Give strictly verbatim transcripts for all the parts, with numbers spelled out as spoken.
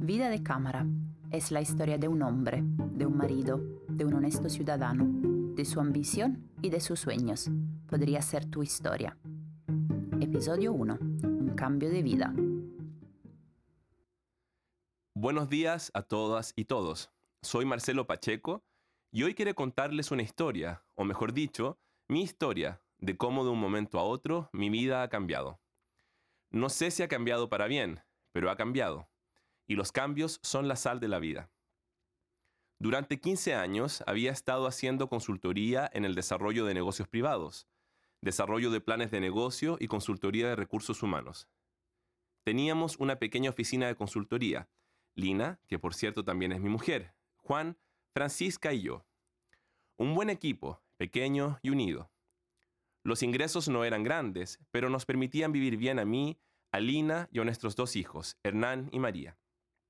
Vida de cámara es la historia de un hombre, de un marido, de un honesto ciudadano, de su ambición y de sus sueños. Podría ser tu historia. Episodio uno. Un cambio de vida. Buenos días a todas y todos. Soy Marcelo Pacheco y hoy quiero contarles una historia, o mejor dicho, mi historia, de cómo de un momento a otro mi vida ha cambiado. No sé si ha cambiado para bien, pero ha cambiado. Y los cambios son la sal de la vida. Durante quince años había estado haciendo consultoría en el desarrollo de negocios privados, desarrollo de planes de negocio y consultoría de recursos humanos. Teníamos una pequeña oficina de consultoría, Lina, que por cierto también es mi mujer, Juan, Francisca y yo. Un buen equipo, pequeño y unido. Los ingresos no eran grandes, pero nos permitían vivir bien a mí, a Lina y a nuestros dos hijos, Hernán y María.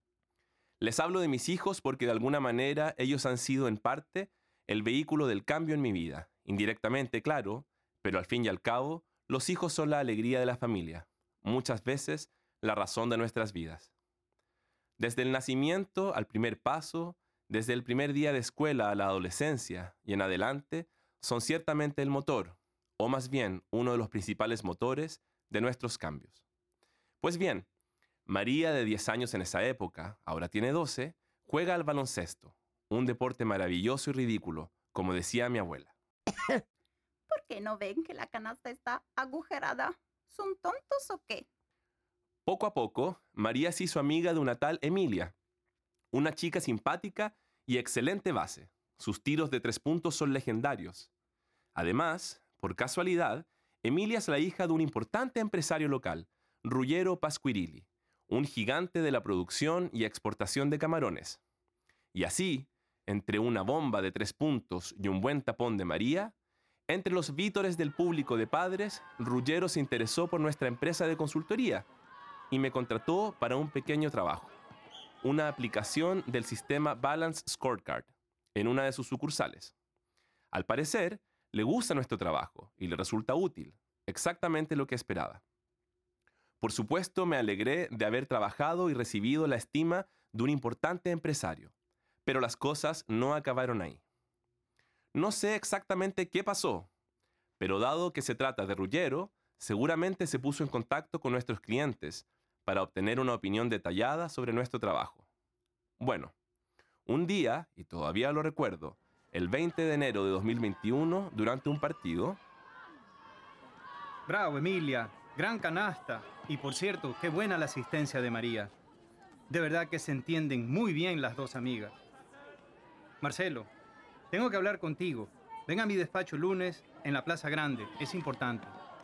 Les hablo de mis hijos porque de alguna manera ellos han sido en parte el vehículo del cambio en mi vida. Indirectamente, claro, pero al fin y al cabo, los hijos son la alegría de la familia. Muchas veces, la razón de nuestras vidas. Desde el nacimiento al primer paso, desde el primer día de escuela a la adolescencia y en adelante, son ciertamente el motor, o más bien uno de los principales motores de nuestros cambios. Pues bien, María, de diez años en esa época, ahora tiene doce, juega al baloncesto, un deporte maravilloso y ridículo, como decía mi abuela. ¿Por qué no ven que la canasta está agujerada? ¿Son tontos o qué? Poco a poco, María se hizo amiga de una tal Emilia, una chica simpática y excelente base. Sus tiros de tres puntos son legendarios. Además, por casualidad, Emilia es la hija de un importante empresario local, Ruggero Pasquirelli, un gigante de la producción y exportación de camarones. Y así, entre una bomba de tres puntos y un buen tapón de María, entre los vítores del público de padres, Ruggero se interesó por nuestra empresa de consultoría y me contrató para un pequeño trabajo, una aplicación del sistema Balance Scorecard en una de sus sucursales. Al parecer, le gusta nuestro trabajo y le resulta útil, exactamente lo que esperaba. Por supuesto, me alegré de haber trabajado y recibido la estima de un importante empresario, pero las cosas no acabaron ahí. No sé exactamente qué pasó, pero dado que se trata de Ruggero, seguramente se puso en contacto con nuestros clientes para obtener una opinión detallada sobre nuestro trabajo. Bueno, un día, y todavía lo recuerdo, el veinte de enero de dos mil veintiuno, durante un partido... ¡Bravo, Emilia! ¡Gran canasta! Y por cierto, qué buena la asistencia de María. De verdad que se entienden muy bien las dos amigas. Marcelo, tengo que hablar contigo. Ven a mi despacho lunes en la Plaza Grande. Es importante.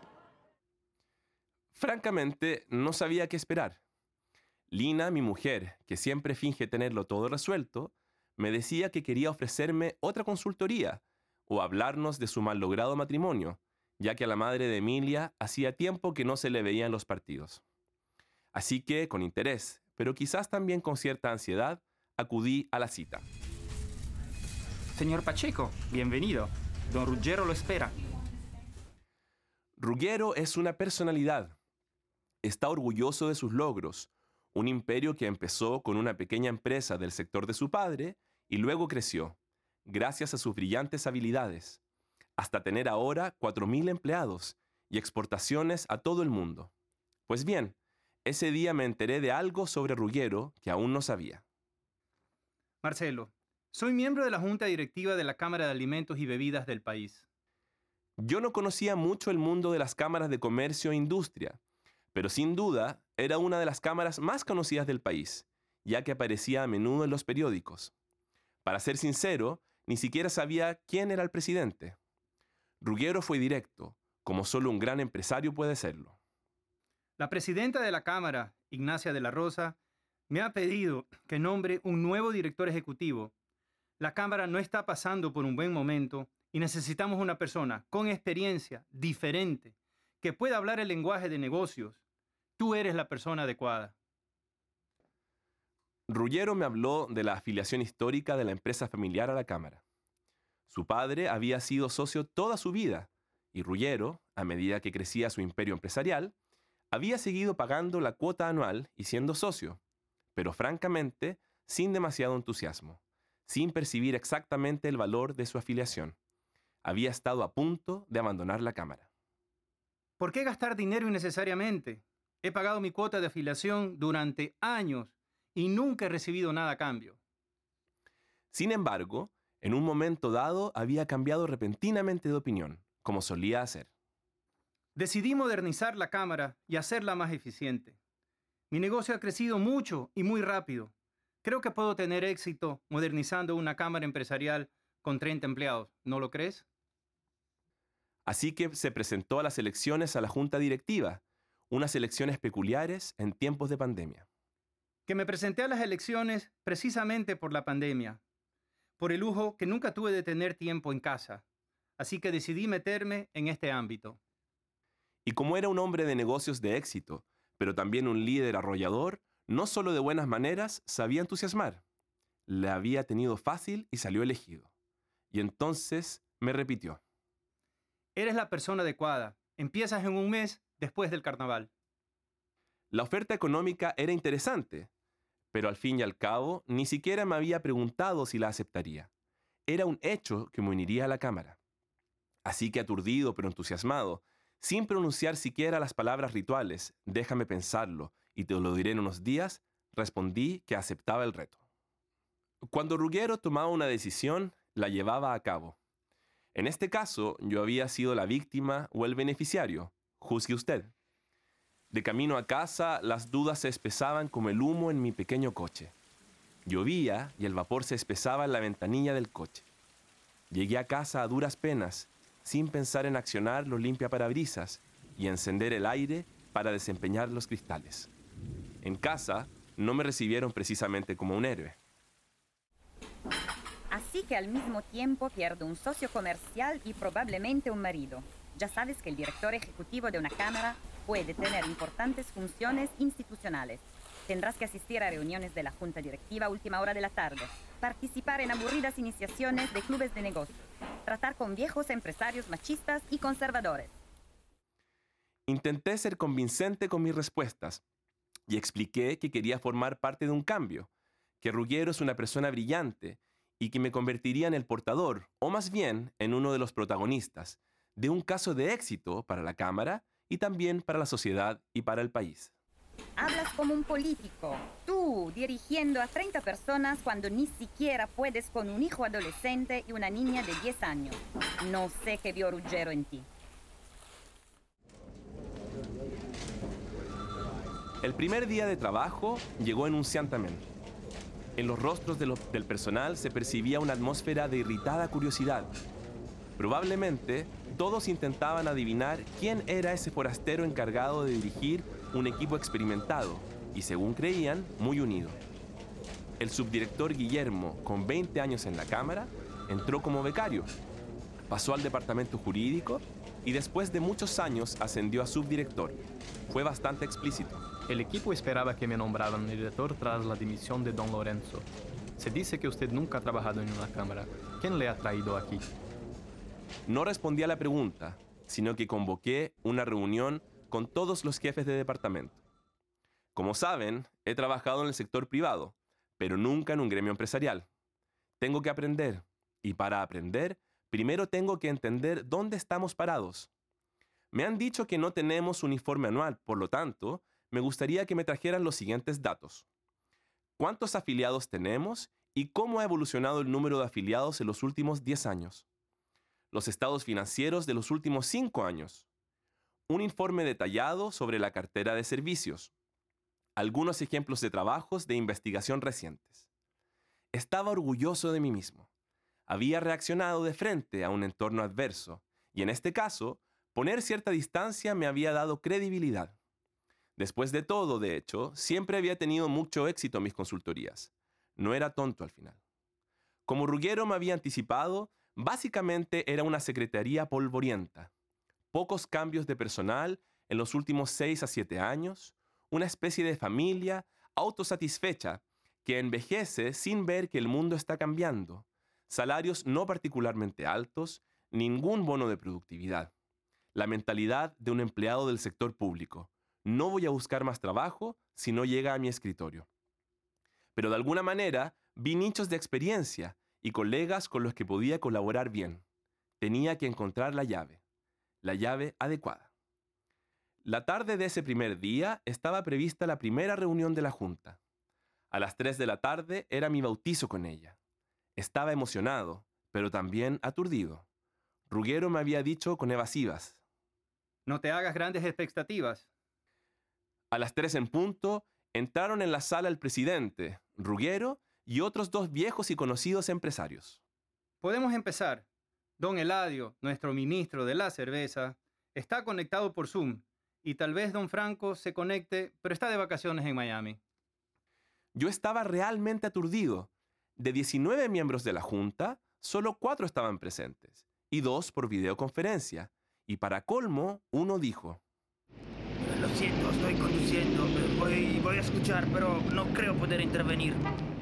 Francamente, no sabía qué esperar. Lina, mi mujer, que siempre finge tenerlo todo resuelto, me decía que quería ofrecerme otra consultoría o hablarnos de su malogrado matrimonio, ya que a la madre de Emilia hacía tiempo que no se le veían los partidos. Así que, con interés, pero quizás también con cierta ansiedad, acudí a la cita. Señor Pacheco, bienvenido. Don Ruggero lo espera. Ruggero es una personalidad. Está orgulloso de sus logros, un imperio que empezó con una pequeña empresa del sector de su padre y luego creció, gracias a sus brillantes habilidades, hasta tener ahora cuatro mil empleados y exportaciones a todo el mundo. Pues bien, ese día me enteré de algo sobre Ruggero que aún no sabía. Marcelo, soy miembro de la Junta Directiva de la Cámara de Alimentos y Bebidas del país. Yo no conocía mucho el mundo de las cámaras de comercio e industria, pero sin duda era una de las cámaras más conocidas del país, ya que aparecía a menudo en los periódicos. Para ser sincero, ni siquiera sabía quién era el presidente. Ruggero fue directo, como solo un gran empresario puede serlo. La presidenta de la Cámara, Ignacia de la Rosa, me ha pedido que nombre un nuevo director ejecutivo. La Cámara no está pasando por un buen momento y necesitamos una persona con experiencia, diferente, que pueda hablar el lenguaje de negocios. Tú eres la persona adecuada. Ruggero me habló de la afiliación histórica de la empresa familiar a la Cámara. Su padre había sido socio toda su vida y Ruggero, a medida que crecía su imperio empresarial, había seguido pagando la cuota anual y siendo socio, pero francamente, sin demasiado entusiasmo, sin percibir exactamente el valor de su afiliación. Había estado a punto de abandonar la Cámara. ¿Por qué gastar dinero innecesariamente? He pagado mi cuota de afiliación durante años y nunca he recibido nada a cambio. Sin embargo, en un momento dado había cambiado repentinamente de opinión, como solía hacer. Decidí modernizar la Cámara y hacerla más eficiente. Mi negocio ha crecido mucho y muy rápido. Creo que puedo tener éxito modernizando una Cámara empresarial con treinta empleados, ¿no lo crees? Así que se presentó a las elecciones a la Junta Directiva, unas elecciones peculiares en tiempos de pandemia. Que me presenté a las elecciones precisamente por la pandemia, por el lujo que nunca tuve de tener tiempo en casa. Así que decidí meterme en este ámbito. Y como era un hombre de negocios de éxito, pero también un líder arrollador, no solo de buenas maneras, sabía entusiasmar. Le había tenido fácil y salió elegido. Y entonces me repitió: Eres la persona adecuada. Empiezas en un mes después del carnaval. La oferta económica era interesante, pero al fin y al cabo ni siquiera me había preguntado si la aceptaría. Era un hecho que me uniría a la Cámara. Así que aturdido pero entusiasmado, sin pronunciar siquiera las palabras rituales, déjame pensarlo y te lo diré en unos días, respondí que aceptaba el reto. Cuando Ruggiero tomaba una decisión, la llevaba a cabo. En este caso, yo había sido la víctima o el beneficiario. Juzgue usted. De camino a casa, las dudas se espesaban como el humo en mi pequeño coche. Llovía y el vapor se espesaba en la ventanilla del coche. Llegué a casa a duras penas, sin pensar en accionar los limpiaparabrisas y encender el aire para desempeñar los cristales. En casa, no me recibieron precisamente como un héroe. Así que al mismo tiempo pierdo un socio comercial y probablemente un marido. Ya sabes que el director ejecutivo de una cámara puede tener importantes funciones institucionales. Tendrás que asistir a reuniones de la junta directiva a última hora de la tarde, participar en aburridas iniciaciones de clubes de negocios, tratar con viejos empresarios machistas y conservadores. Intenté ser convincente con mis respuestas y expliqué que quería formar parte de un cambio, que Ruggiero es una persona brillante y que me convertiría en el portador, o más bien en uno de los protagonistas, de un caso de éxito para la Cámara y también para la sociedad y para el país. Hablas como un político, tú dirigiendo a treinta personas cuando ni siquiera puedes con un hijo adolescente y una niña de diez años. No sé qué vio Ruggiero en ti. El primer día de trabajo llegó enunciantemente. En los rostros de lo, del personal se percibía una atmósfera de irritada curiosidad. Probablemente todos intentaban adivinar quién era ese forastero encargado de dirigir un equipo experimentado y, según creían, muy unido. El subdirector Guillermo, con veinte años en la Cámara, entró como becario, pasó al departamento jurídico y después de muchos años ascendió a subdirector. Fue bastante explícito. El equipo esperaba que me nombraran director tras la dimisión de don Lorenzo. Se dice que usted nunca ha trabajado en una cámara. ¿Quién le ha traído aquí? No respondí a la pregunta, sino que convoqué una reunión con todos los jefes de departamento. Como saben, he trabajado en el sector privado, pero nunca en un gremio empresarial. Tengo que aprender, y para aprender, primero tengo que entender dónde estamos parados. Me han dicho que no tenemos un informe anual, por lo tanto, me gustaría que me trajeran los siguientes datos. ¿Cuántos afiliados tenemos y cómo ha evolucionado el número de afiliados en los últimos diez años? Los estados financieros de los últimos cinco años. Un informe detallado sobre la cartera de servicios. Algunos ejemplos de trabajos de investigación recientes. Estaba orgulloso de mí mismo. Había reaccionado de frente a un entorno adverso y en este caso, poner cierta distancia me había dado credibilidad. Después de todo, de hecho, siempre había tenido mucho éxito en mis consultorías. No era tonto al final. Como Ruggiero me había anticipado, básicamente era una secretaría polvorienta. Pocos cambios de personal en los últimos seis a siete años, una especie de familia autosatisfecha que envejece sin ver que el mundo está cambiando, salarios no particularmente altos, ningún bono de productividad. La mentalidad de un empleado del sector público. No voy a buscar más trabajo si no llega a mi escritorio. pero de alguna manera vi nichos de experiencia y colegas con los que podía colaborar bien. Tenía que encontrar la llave, la llave adecuada. La tarde de ese primer día estaba prevista la primera reunión de la Junta. A las tres de la tarde era mi bautizo con ella. Estaba emocionado, pero también aturdido. Ruggero me había dicho con evasivas: No te hagas grandes expectativas. A las tres en punto, entraron en la sala el presidente, Ruggero y otros dos viejos y conocidos empresarios. Podemos empezar. Don Eladio, nuestro ministro de la cerveza, está conectado por Zoom y tal vez don Franco se conecte, pero está de vacaciones en Miami. Yo estaba realmente aturdido. De diecinueve miembros de la Junta, solo cuatro estaban presentes y dos por videoconferencia. Y para colmo, uno dijo: Lo siento, estoy conduciendo. Voy, voy a escuchar, pero no creo poder intervenir.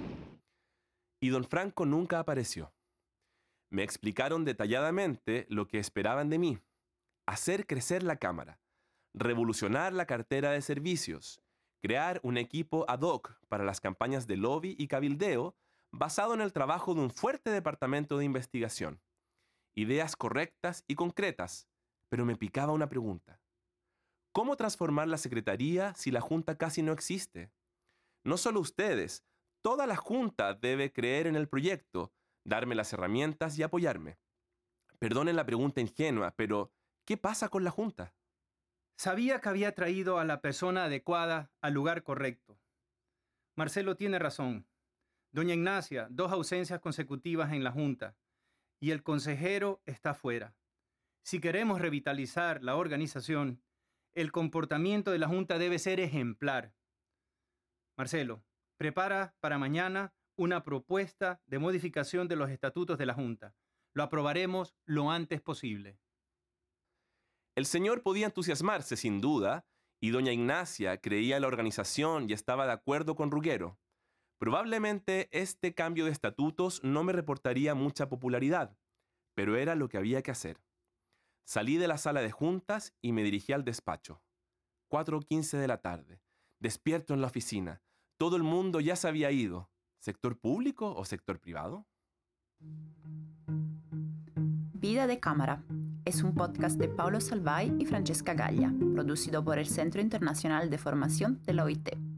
Y don Franco nunca apareció. Me explicaron detalladamente lo que esperaban de mí: hacer crecer la Cámara, revolucionar la cartera de servicios, crear un equipo ad hoc para las campañas de lobby y cabildeo basado en el trabajo de un fuerte departamento de investigación. Ideas correctas y concretas, pero me picaba una pregunta. ¿Cómo transformar la Secretaría si la Junta casi no existe? No solo ustedes, toda la Junta debe creer en el proyecto, darme las herramientas y apoyarme. Perdonen la pregunta ingenua, pero ¿qué pasa con la Junta? Sabía que había traído a la persona adecuada al lugar correcto. Marcelo tiene razón. Doña Ignacia, dos ausencias consecutivas en la Junta, y el consejero está fuera. Si queremos revitalizar la organización, el comportamiento de la Junta debe ser ejemplar. Marcelo, prepara para mañana una propuesta de modificación de los estatutos de la Junta. Lo aprobaremos lo antes posible. El señor podía entusiasmarse, sin duda, y doña Ignacia creía en la organización y estaba de acuerdo con Ruggero. Probablemente este cambio de estatutos no me reportaría mucha popularidad, pero era lo que había que hacer. Salí de la sala de juntas y me dirigí al despacho. cuatro quince de la tarde, despierto en la oficina. Todo el mundo ya se había ido. ¿Sector público o sector privado? Vida de Cámara es un podcast de Paulo Salvay y Francesca Gaglia, producido por el Centro Internacional de Formación de la O I T.